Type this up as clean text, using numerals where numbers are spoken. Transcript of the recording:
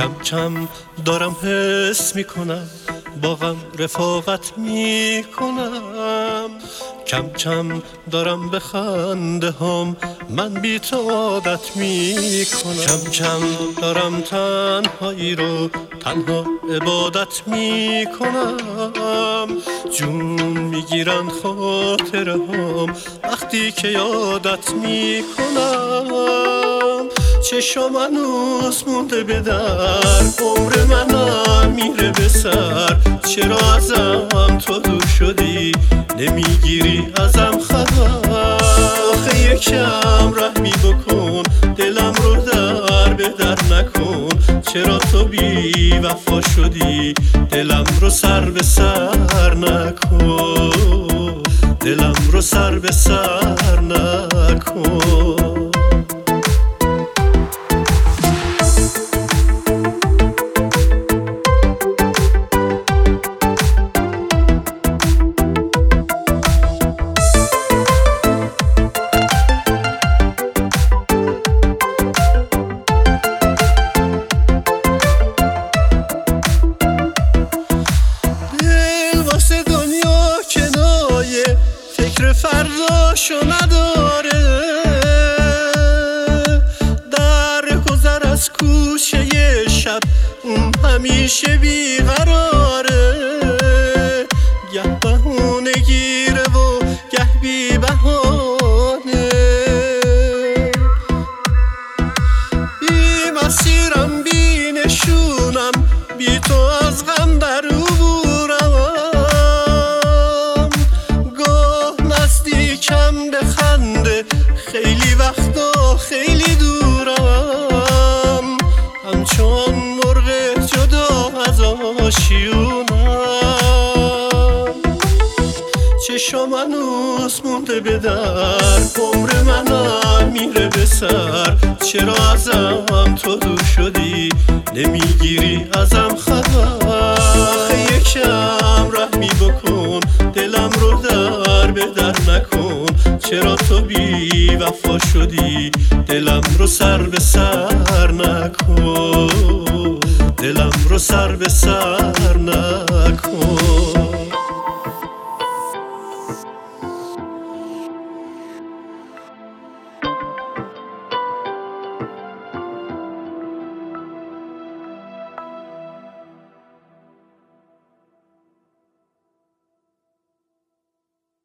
کم کم دارم حس میکنم با غم رفاقت میکنم، کم کم دارم به خنده هم من بی تو عادت میکنم، کم کم دارم تنهایی رو تنها عبادت میکنم، جون میگیرن خاطره هم وقتی که یادت میکنم، چشم هنوز مونده به در، عمر منم میره به سر، چرا ازم تو دور شدی نمیگیری ازم خبر، آخه یکم رحمی بکن دلم رو در به در نکن، چرا تو بی وفا شدی دلم رو سر به سر نکن، دلم رو سر به سر نکن. فکر فرداشو نداره، در گذر از کوچه شب اون همیشه بیقراره، گه بهونه گیره و گه بی بهانه، بی مسیرم بی نشونم بی تو از غم در کم به خنده خیلی وقتا خیلی دورم، همچون مرغ جدا از آشیونم، چشم هنوز مونده به در، عمر منم میره به سر، چرا ازم تو دور شدی نمیگیری ازم خبر، آخه یکم رحمی بکن دلم رو در به در نکن، چرا تو بی وفا شدی دلم رو سر به سر نکن، دلم رو سر به سر نکن.